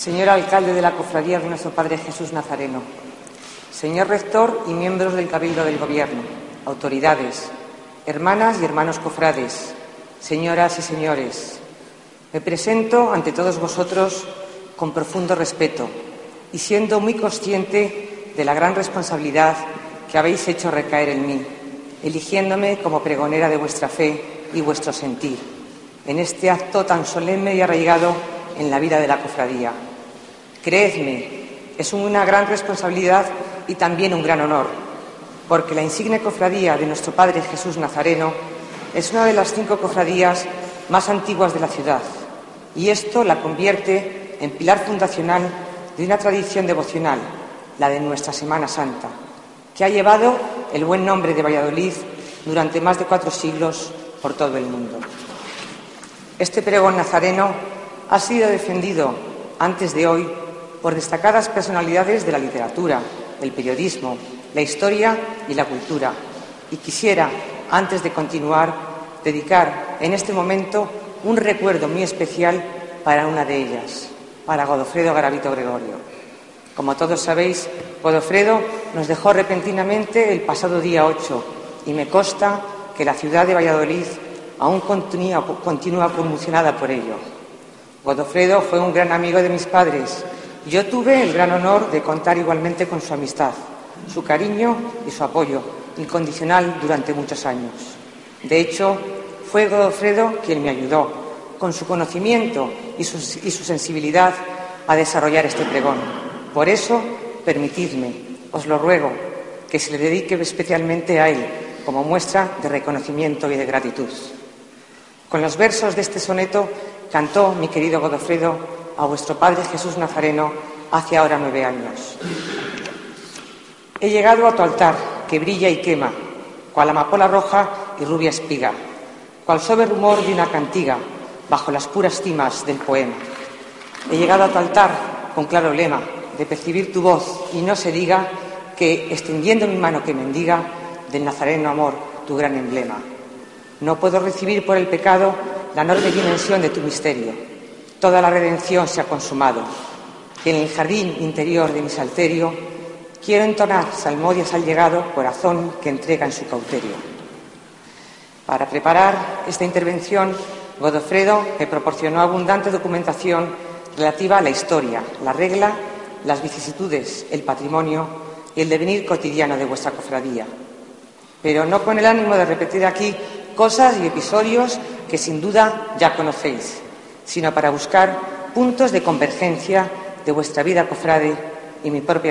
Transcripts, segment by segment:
señor alcalde de la Cofradía de nuestro Padre Jesús Nazareno, señor rector y miembros del Cabildo del Gobierno, autoridades, hermanas y hermanos cofrades, señoras y señores, me presento ante todos vosotros con profundo respeto y siendo muy consciente de la gran responsabilidad que habéis hecho recaer en mí, eligiéndome como pregonera de vuestra fe y vuestro sentir, en este acto tan solemne y arraigado en la vida de la cofradía. Creedme, es una gran responsabilidad y también un gran honor, porque la insigne cofradía de nuestro Padre Jesús Nazareno es una de las 5 cofradías más antiguas de la ciudad, y esto la convierte en pilar fundacional de una tradición devocional, la de nuestra Semana Santa, que ha llevado el buen nombre de Valladolid durante más de 4 siglos por todo el mundo. Este pregón nazareno ha sido defendido antes de hoy por destacadas personalidades de la literatura, el periodismo, la historia y la cultura. Y quisiera, antes de continuar, dedicar en este momento un recuerdo muy especial para una de ellas, para Godofredo Garavito Gregorio. Como todos sabéis, Godofredo nos dejó repentinamente el pasado día 8 y me consta que la ciudad de Valladolid aún continúa conmocionada por ello. Godofredo fue un gran amigo de mis padres y yo tuve el gran honor de contar igualmente con su amistad, su cariño y su apoyo incondicional durante muchos años. De hecho, fue Godofredo quien me ayudó, con su conocimiento y su sensibilidad, a desarrollar este pregón. Por eso, permitidme, os lo ruego, que se le dedique especialmente a él, como muestra de reconocimiento y de gratitud. Con los versos de este soneto cantó mi querido Godofredo a vuestro Padre Jesús Nazareno hace ahora 9 años. He llegado a tu altar, que brilla y quema, cual amapola roja y rubia espiga, cual suave rumor de una cantiga, bajo las puras cimas del poema. He llegado a tu altar con claro lema de percibir tu voz y no se diga que, extendiendo mi mano que mendiga, del nazareno amor tu gran emblema. No puedo recibir por el pecado la enorme dimensión de tu misterio. Toda la redención se ha consumado. Y en el jardín interior de mi salterio quiero entonar salmodias al llegado corazón que entrega en su cauterio. Para preparar esta intervención, Godofredo me proporcionó abundante documentación relativa a la historia, la regla, las vicisitudes, el patrimonio y el devenir cotidiano de vuestra cofradía. Pero no con el ánimo de repetir aquí cosas y episodios que sin duda ya conocéis, sino para buscar puntos de convergencia de vuestra vida cofrade y mi propia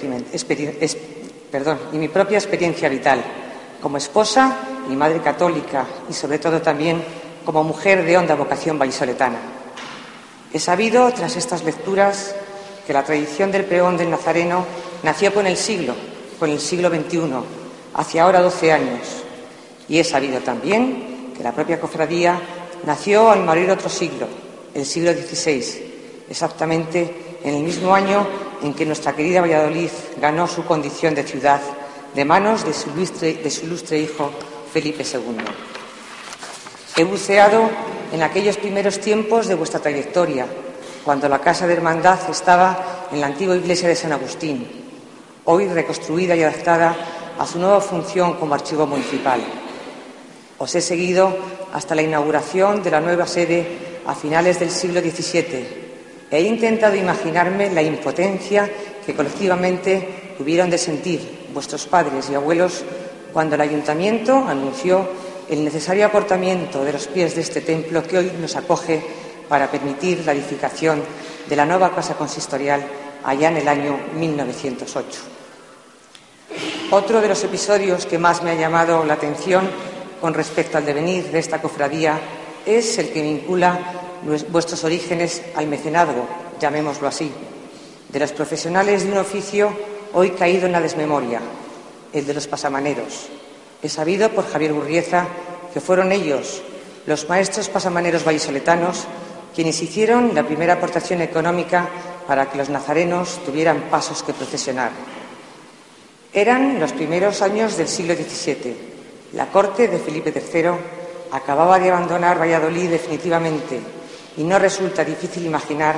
experiencia vital, como esposa y madre católica y sobre todo también como mujer de honda vocación vallisoletana. He sabido, tras estas lecturas, que la tradición del pregón del Nazareno nació con el siglo XXI, hace ahora 12 años, y he sabido también que la propia cofradía nació al morir otro siglo, el siglo XVI, exactamente en el mismo año en que nuestra querida Valladolid ganó su condición de ciudad de manos de su ilustre hijo Felipe II. He buceado en aquellos primeros tiempos de vuestra trayectoria, cuando la Casa de Hermandad estaba en la antigua iglesia de San Agustín, hoy reconstruida y adaptada a su nueva función como archivo municipal. Os he seguido hasta la inauguración de la nueva sede a finales del siglo XVII. He intentado imaginarme la impotencia que colectivamente tuvieron de sentir vuestros padres y abuelos cuando el ayuntamiento anunció el necesario acortamiento de los pies de este templo que hoy nos acoge para permitir la edificación de la nueva casa consistorial allá en el año 1908. Otro de los episodios que más me ha llamado la atención con respecto al devenir de esta cofradía es el que vincula vuestros orígenes al mecenazgo, llamémoslo así, de los profesionales de un oficio hoy caído en la desmemoria, el de los pasamaneros. He sabido por Javier Burrieza que fueron ellos, los maestros pasamaneros vallisoletanos, quienes hicieron la primera aportación económica para que los nazarenos tuvieran pasos que procesionar. Eran los primeros años del siglo XVII. La corte de Felipe III acababa de abandonar Valladolid definitivamente y no resulta difícil imaginar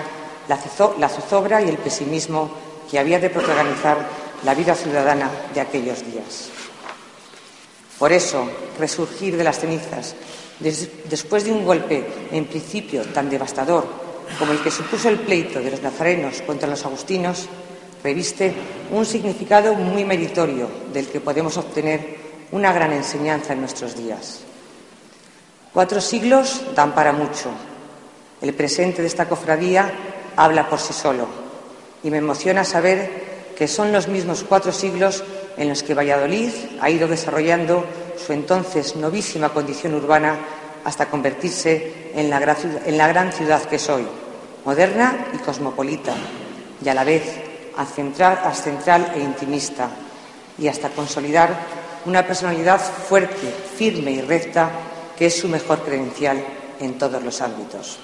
la zozobra y el pesimismo que había de protagonizar la vida ciudadana de aquellos días. Por eso, resurgir de las cenizas, después de un golpe en principio tan devastador como el que supuso el pleito de los nazarenos contra los agustinos, reviste un significado muy meritorio del que podemos obtener una gran enseñanza en nuestros días. 4 siglos dan para mucho. El presente de esta cofradía habla por sí solo y me emociona saber que son los mismos 4 siglos en los que Valladolid ha ido desarrollando su entonces novísima condición urbana hasta convertirse en la gran ciudad que es hoy, moderna y cosmopolita, y a la vez ascentral e intimista, y hasta consolidar una personalidad fuerte, firme y recta, que es su mejor credencial en todos los ámbitos.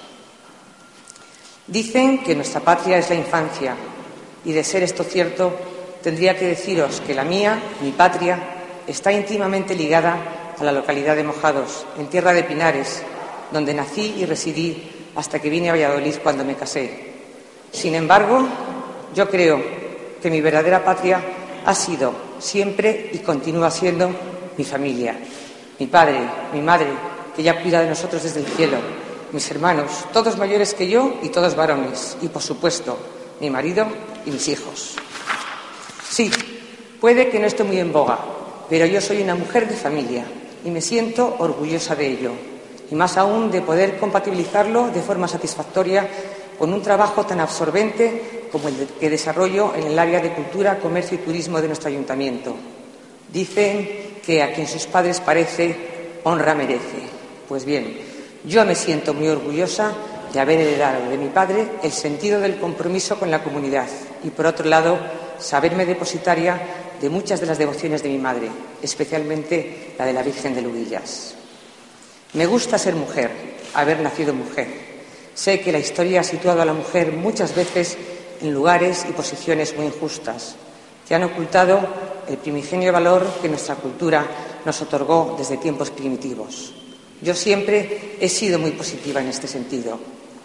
Dicen que nuestra patria es la infancia, y de ser esto cierto, tendría que deciros que la mía, mi patria, está íntimamente ligada a la localidad de Mojados, en tierra de Pinares, donde nací y residí hasta que vine a Valladolid cuando me casé. Sin embargo, yo creo que mi verdadera patria ha sido siempre y continúa siendo mi familia, mi padre, mi madre, que ya cuida de nosotros desde el cielo, mis hermanos, todos mayores que yo y todos varones, y por supuesto, mi marido y mis hijos. Sí, puede que no esté muy en boga, pero yo soy una mujer de familia y me siento orgullosa de ello, y más aún de poder compatibilizarlo de forma satisfactoria con un trabajo tan absorbente como el que desarrollo en el área de cultura, comercio y turismo de nuestro ayuntamiento. Dicen que a quien sus padres parece, honra merece. Pues bien, yo me siento muy orgullosa de haber heredado de mi padre el sentido del compromiso con la comunidad y, por otro lado, saberme depositaria de muchas de las devociones de mi madre, especialmente la de la Virgen de Lubrillas. Me gusta ser mujer, haber nacido mujer. Sé que la historia ha situado a la mujer muchas veces en lugares y posiciones muy injustas, que han ocultado el primigenio valor que nuestra cultura nos otorgó desde tiempos primitivos. Yo siempre he sido muy positiva en este sentido.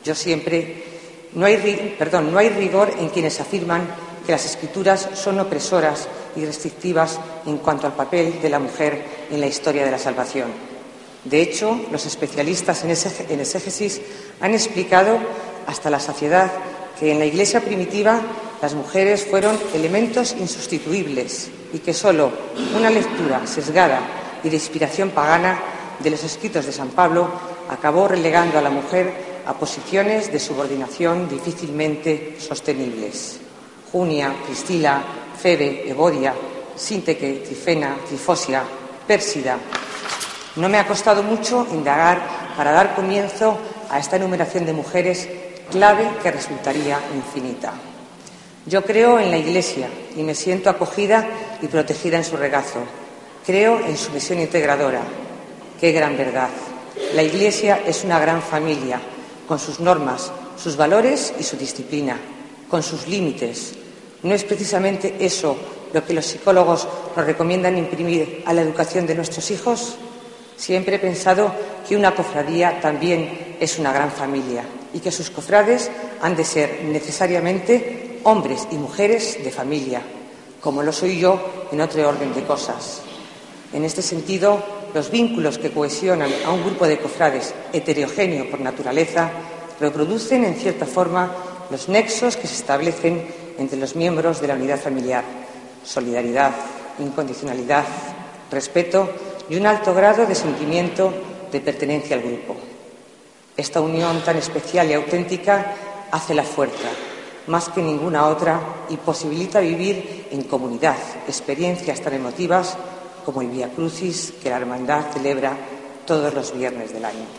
No hay rigor en quienes afirman que las escrituras son opresoras y restrictivas en cuanto al papel de la mujer en la historia de la salvación. De hecho, los especialistas en exégesis han explicado hasta la saciedad que en la Iglesia primitiva las mujeres fueron elementos insustituibles y que solo una lectura sesgada y de inspiración pagana de los escritos de San Pablo acabó relegando a la mujer a posiciones de subordinación difícilmente sostenibles. Junia, Priscila, Febe, Evodia, Sínteque, Trifena, Trifosia, Pérsida. No me ha costado mucho indagar para dar comienzo a esta enumeración de mujeres clave que resultaría infinita. Yo creo en la Iglesia y me siento acogida y protegida en su regazo. Creo en su misión integradora. ¡Qué gran verdad! La Iglesia es una gran familia, con sus normas, sus valores y su disciplina, con sus límites. ¿No es precisamente eso lo que los psicólogos nos recomiendan imprimir a la educación de nuestros hijos? Siempre he pensado que una cofradía también es una gran familia y que sus cofrades han de ser necesariamente hombres y mujeres de familia, como lo soy yo en otro orden de cosas. En este sentido, los vínculos que cohesionan a un grupo de cofrades heterogéneo por naturaleza reproducen, en cierta forma, los nexos que se establecen entre los miembros de la unidad familiar: solidaridad, incondicionalidad, respeto y un alto grado de sentimiento de pertenencia al grupo. Esta unión tan especial y auténtica hace la fuerza, más que ninguna otra, y posibilita vivir en comunidad experiencias tan emotivas como el Vía Crucis que la Hermandad celebra todos los viernes del año.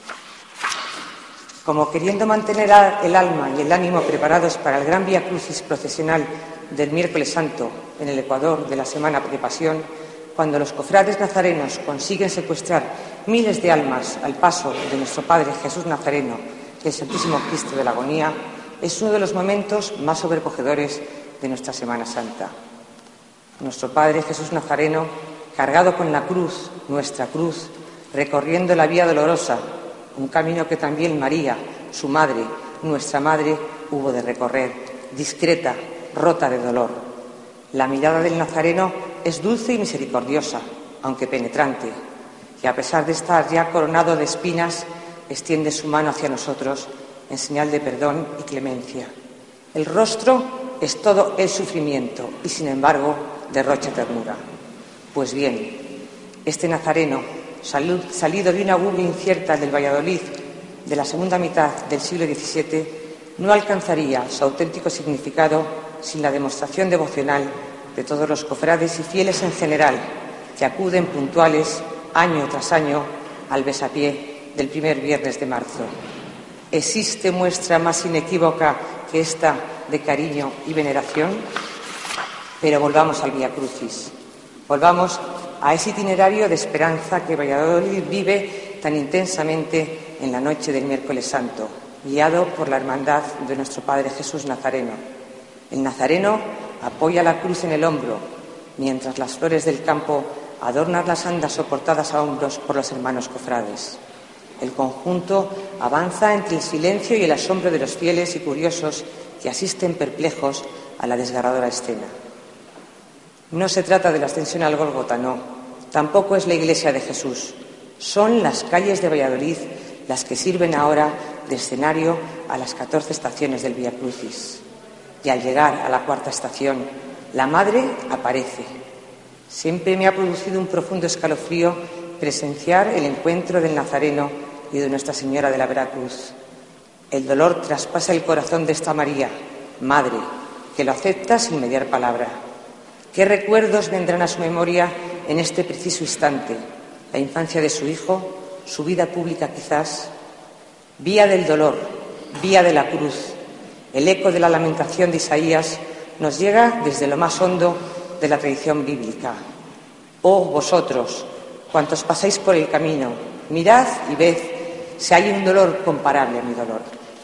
Como queriendo mantener el alma y el ánimo preparados para el gran Vía Crucis procesional del miércoles santo en el Ecuador de la Semana de Pasión, cuando los cofrades nazarenos consiguen secuestrar miles de almas al paso de nuestro Padre Jesús Nazareno y el Santísimo Cristo de la Agonía, es uno de los momentos más sobrecogedores de nuestra Semana Santa. Nuestro Padre Jesús Nazareno, cargado con la cruz, nuestra cruz, recorriendo la Vía Dolorosa, un camino que también María, su madre, nuestra madre, hubo de recorrer, discreta, rota de dolor. La mirada del Nazareno es dulce y misericordiosa, aunque penetrante, y a pesar de estar ya coronado de espinas, extiende su mano hacia nosotros en señal de perdón y clemencia. El rostro es todo el sufrimiento y, sin embargo, derrocha ternura. Pues bien, este Nazareno, salido de una urbe incierta del Valladolid de la segunda mitad del siglo XVII, no alcanzaría su auténtico significado sin la demostración devocional de todos los cofrades y fieles en general que acuden puntuales año tras año al besapié del primer viernes de marzo. ¿Existe muestra más inequívoca que esta de cariño y veneración? Pero volvamos al Vía Crucis. Volvamos a ese itinerario de esperanza que Valladolid vive tan intensamente en la noche del miércoles santo, guiado por la hermandad de nuestro Padre Jesús Nazareno. El Nazareno apoya la cruz en el hombro, mientras las flores del campo adornan las andas soportadas a hombros por los hermanos cofrades. El conjunto avanza entre el silencio y el asombro de los fieles y curiosos que asisten perplejos a la desgarradora escena. No se trata de la ascensión al Gólgota, no. Tampoco es la iglesia de Jesús. Son las calles de Valladolid las que sirven ahora de escenario a las 14 estaciones del Vía Crucis. Y al llegar a la cuarta estación, la Madre aparece. Siempre me ha producido un profundo escalofrío presenciar el encuentro del Nazareno y de Nuestra Señora de la Veracruz. El dolor traspasa el corazón de esta María, Madre, que lo acepta sin mediar palabra. ¿Qué recuerdos vendrán a su memoria en este preciso instante? La infancia de su hijo, su vida pública quizás. Vía del dolor, vía de la cruz. El eco de la lamentación de Isaías nos llega desde lo más hondo de la tradición bíblica. Oh vosotros, cuantos pasáis por el camino, mirad y ved si hay un dolor comparable a mi dolor.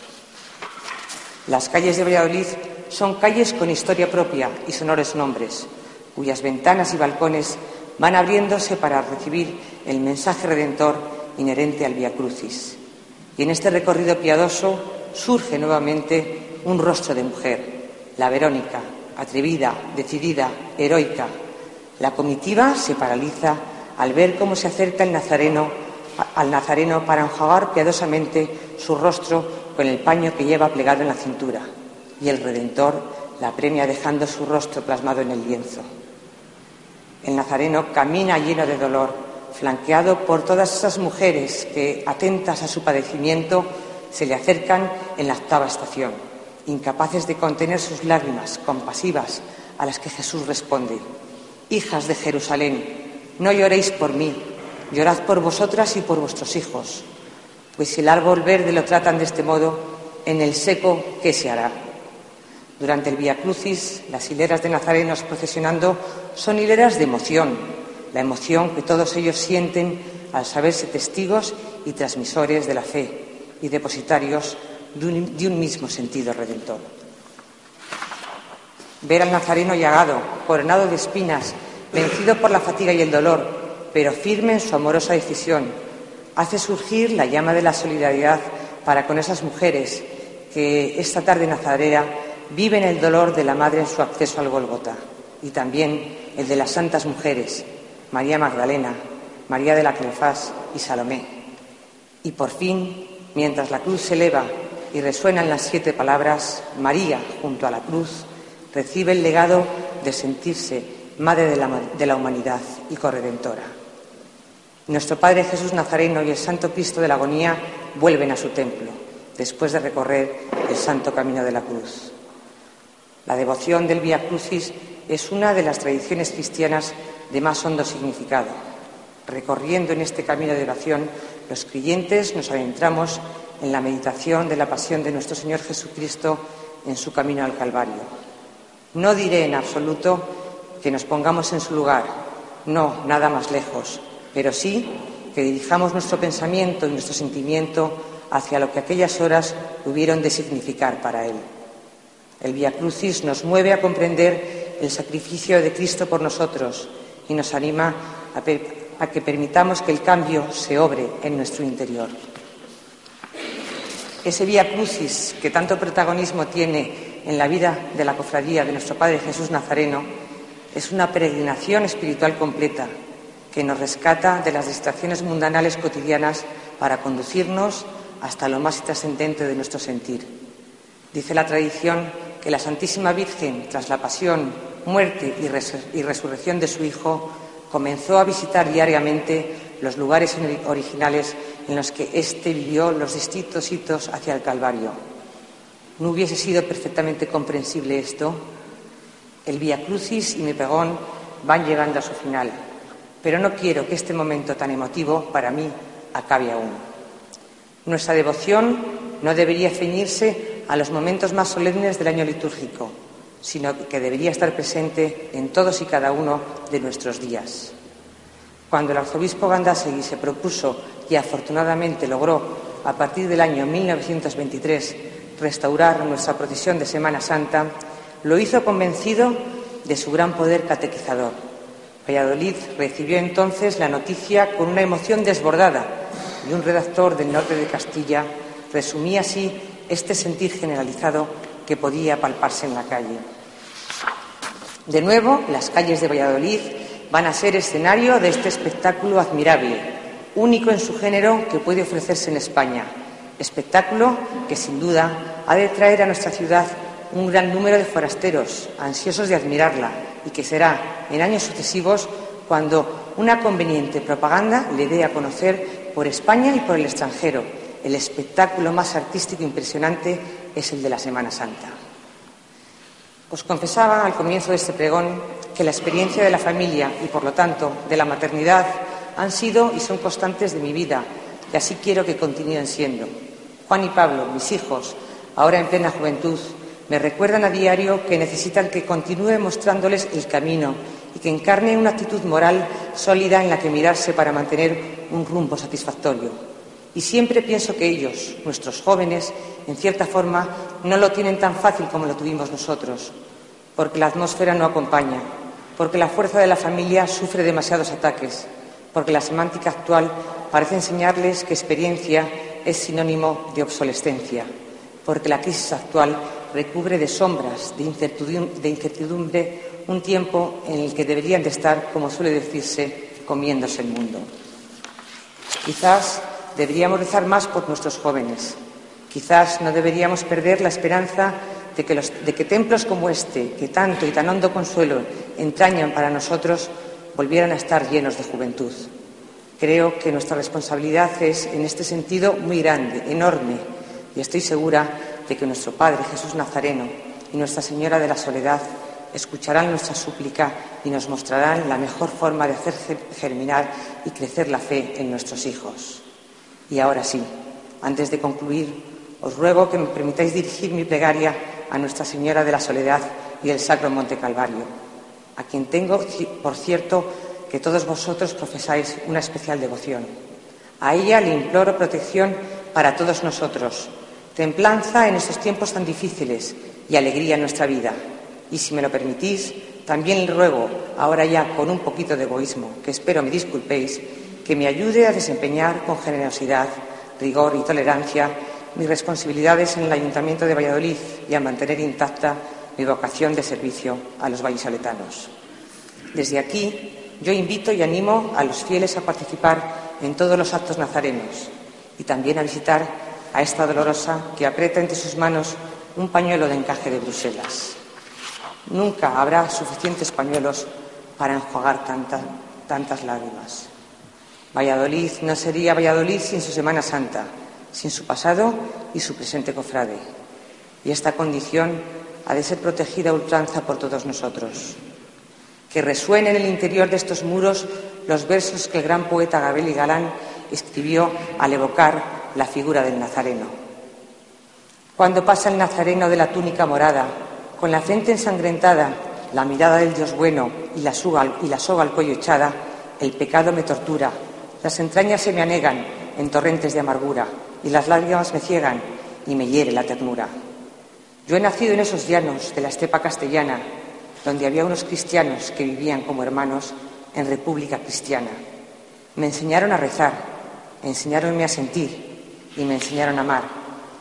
Las calles de Valladolid son calles con historia propia y sonores nombres, cuyas ventanas y balcones van abriéndose para recibir el mensaje redentor inherente al Vía Crucis. Y en este recorrido piadoso surge nuevamente un rostro de mujer, la Verónica, atrevida, decidida, heroica. La comitiva se paraliza al ver cómo se acerca al Nazareno para enjuagar piadosamente su rostro con el paño que lleva plegado en la cintura, y el Redentor la premia dejando su rostro plasmado en el lienzo. El Nazareno camina lleno de dolor, flanqueado por todas esas mujeres que, atentas a su padecimiento, se le acercan en la octava estación, incapaces de contener sus lágrimas compasivas, a las que Jesús responde: Hijas de Jerusalén, no lloréis por mí, llorad por vosotras y por vuestros hijos, pues si el árbol verde lo tratan de este modo, en el seco, ¿qué se hará? Durante el Vía Crucis, las hileras de nazarenos procesionando son hileras de emoción, la emoción que todos ellos sienten al saberse testigos y transmisores de la fe y depositarios de un mismo sentido redentor. Ver al Nazareno llagado, coronado de espinas, vencido por la fatiga y el dolor, pero firme en su amorosa decisión, hace surgir la llama de la solidaridad para con esas mujeres que esta tarde nazarena viven el dolor de la Madre en su acceso al Gólgota, y también el de las santas mujeres, María Magdalena, María de la Cleofás y Salomé. Y por fin, mientras la cruz se eleva y resuenan las 7 palabras, María, junto a la cruz, recibe el legado de sentirse Madre de la humanidad y corredentora. Nuestro Padre Jesús Nazareno y el Santo Cristo de la Agonía vuelven a su templo, después de recorrer el santo camino de la cruz. La devoción del Vía Crucis es una de las tradiciones cristianas de más hondo significado. Recorriendo en este camino de oración, los creyentes nos adentramos en la meditación de la pasión de nuestro Señor Jesucristo en su camino al Calvario. No diré en absoluto que nos pongamos en su lugar, no, nada más lejos, pero sí que dirijamos nuestro pensamiento y nuestro sentimiento hacia lo que aquellas horas hubieron de significar para Él. El Vía Crucis nos mueve a comprender el sacrificio de Cristo por nosotros y nos anima a que permitamos que el cambio se obre en nuestro interior. Ese Vía Crucis que tanto protagonismo tiene en la vida de la cofradía de nuestro Padre Jesús Nazareno es una peregrinación espiritual completa que nos rescata de las distracciones mundanales cotidianas para conducirnos hasta lo más trascendente de nuestro sentir. Dice la tradición que la Santísima Virgen, tras la pasión, muerte y resurrección de su Hijo, comenzó a visitar diariamente los lugares originales en los que éste vivió los distintos hitos hacia el Calvario. ¿No hubiese sido perfectamente comprensible esto? El Vía Crucis y mi pregón van llegando a su final, pero no quiero que este momento tan emotivo para mí acabe aún. Nuestra devoción no debería ceñirse a los momentos más solemnes del año litúrgico, sino que debería estar presente en todos y cada uno de nuestros días. Cuando el arzobispo Gandásegui se propuso, y afortunadamente logró, a partir del año 1923, restaurar nuestra procesión de Semana Santa, lo hizo convencido de su gran poder catequizador. Valladolid recibió entonces la noticia con una emoción desbordada y un redactor del norte de Castilla resumía así este sentir generalizado que podía palparse en la calle. De nuevo, las calles de Valladolid van a ser escenario de este espectáculo admirable, único en su género que puede ofrecerse en España. Espectáculo que, sin duda, ha de traer a nuestra ciudad un gran número de forasteros ansiosos de admirarla y que será en años sucesivos cuando una conveniente propaganda le dé a conocer por España y por el extranjero. El espectáculo más artístico e impresionante es el de la Semana Santa. Os confesaba al comienzo de este pregón que la experiencia de la familia y, por lo tanto, de la maternidad han sido y son constantes de mi vida, y así quiero que continúen siendo. Juan y Pablo, mis hijos, ahora en plena juventud, me recuerdan a diario que necesitan que continúe mostrándoles el camino y que encarne una actitud moral sólida en la que mirarse para mantener un rumbo satisfactorio. Y siempre pienso que ellos, nuestros jóvenes, en cierta forma, no lo tienen tan fácil como lo tuvimos nosotros, porque la atmósfera no acompaña, porque la fuerza de la familia sufre demasiados ataques, porque la semántica actual parece enseñarles que experiencia es sinónimo de obsolescencia, porque la crisis actual recubre de sombras, de incertidumbre, un tiempo en el que deberían de estar, como suele decirse, comiéndose el mundo. Quizás deberíamos rezar más por nuestros jóvenes. Quizás no deberíamos perder la esperanza de que templos como este, que tanto y tan hondo consuelo entrañan para nosotros, volvieran a estar llenos de juventud. Creo que nuestra responsabilidad es, en este sentido, muy grande, enorme, y estoy segura de que nuestro Padre Jesús Nazareno y Nuestra Señora de la Soledad escucharán nuestra súplica y nos mostrarán la mejor forma de hacer germinar y crecer la fe en nuestros hijos. Y ahora sí, antes de concluir, os ruego que me permitáis dirigir mi plegaria a Nuestra Señora de la Soledad y del Sacro Monte Calvario, a quien tengo, por cierto, que todos vosotros profesáis una especial devoción. A ella le imploro protección para todos nosotros, templanza en estos tiempos tan difíciles y alegría en nuestra vida. Y si me lo permitís, también le ruego, ahora ya con un poquito de egoísmo, que espero me disculpéis, que me ayude a desempeñar con generosidad, rigor y tolerancia mis responsabilidades en el Ayuntamiento de Valladolid y a mantener intacta mi vocación de servicio a los vallisoletanos. Desde aquí, yo invito y animo a los fieles a participar en todos los actos nazarenos y también a visitar a esta dolorosa que aprieta entre sus manos un pañuelo de encaje de Bruselas. Nunca habrá suficientes pañuelos para enjuagar tantas lágrimas. Valladolid no sería Valladolid sin su Semana Santa, sin su pasado y su presente cofrade. Y esta condición ha de ser protegida a ultranza por todos nosotros. Que resuenen en el interior de estos muros los versos que el gran poeta Gabriel y Galán escribió al evocar la figura del Nazareno. Cuando pasa el Nazareno de la túnica morada, con la frente ensangrentada, la mirada del Dios bueno y la soga al cuello echada, el pecado me tortura, las entrañas se me anegan en torrentes de amargura y las lágrimas me ciegan y me hiere la ternura. Yo he nacido en esos llanos de la estepa castellana, donde había unos cristianos que vivían como hermanos en república cristiana. Me enseñaron a rezar, enseñaronme a sentir y me enseñaron a amar.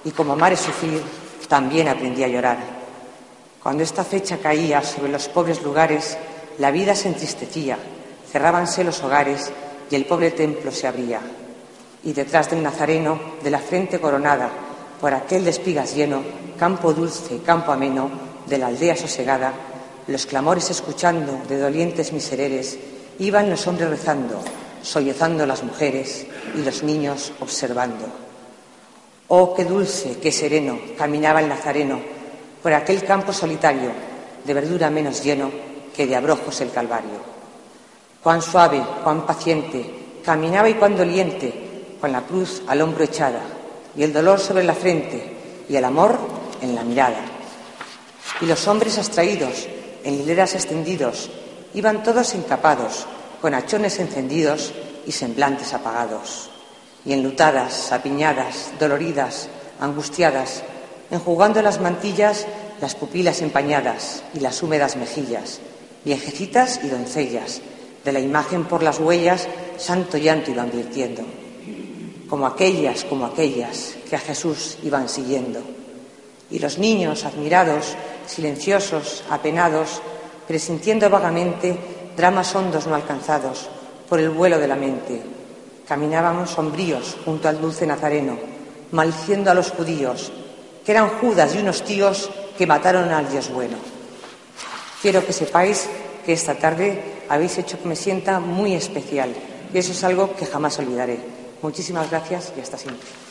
y como amar es sufrir, también aprendí a llorar. Cuando esta fecha caía sobre los pobres lugares, la vida se entristecía, cerrábanse los hogares y el pobre templo se abría. Y detrás del Nazareno, de la frente coronada, por aquel de espigas lleno, campo dulce, campo ameno, de la aldea sosegada, los clamores escuchando de dolientes misereres, iban los hombres rezando, sollozando las mujeres y los niños observando. Oh, qué dulce, qué sereno caminaba el Nazareno por aquel campo solitario, de verdura menos lleno que de abrojos el Calvario. Cuán suave, cuán paciente, caminaba y cuán doliente, con la cruz al hombro echada, y el dolor sobre la frente, y el amor en la mirada. Y los hombres abstraídos, en hileras extendidos, iban todos encapados, con hachones encendidos y semblantes apagados. Y enlutadas, apiñadas, doloridas, angustiadas, enjugando las mantillas, las pupilas empañadas y las húmedas mejillas, viejecitas y doncellas, de la imagen por las huellas, santo llanto iban virtiendo, como aquellas que a Jesús iban siguiendo. Y los niños, admirados, silenciosos, apenados, presintiendo vagamente dramas hondos no alcanzados por el vuelo de la mente, caminábamos sombríos junto al dulce Nazareno, maldiciendo a los judíos, que eran Judas y unos tíos que mataron al Dios bueno. Quiero que sepáis que esta tarde habéis hecho que me sienta muy especial, y eso es algo que jamás olvidaré. Muchísimas gracias y hasta siempre.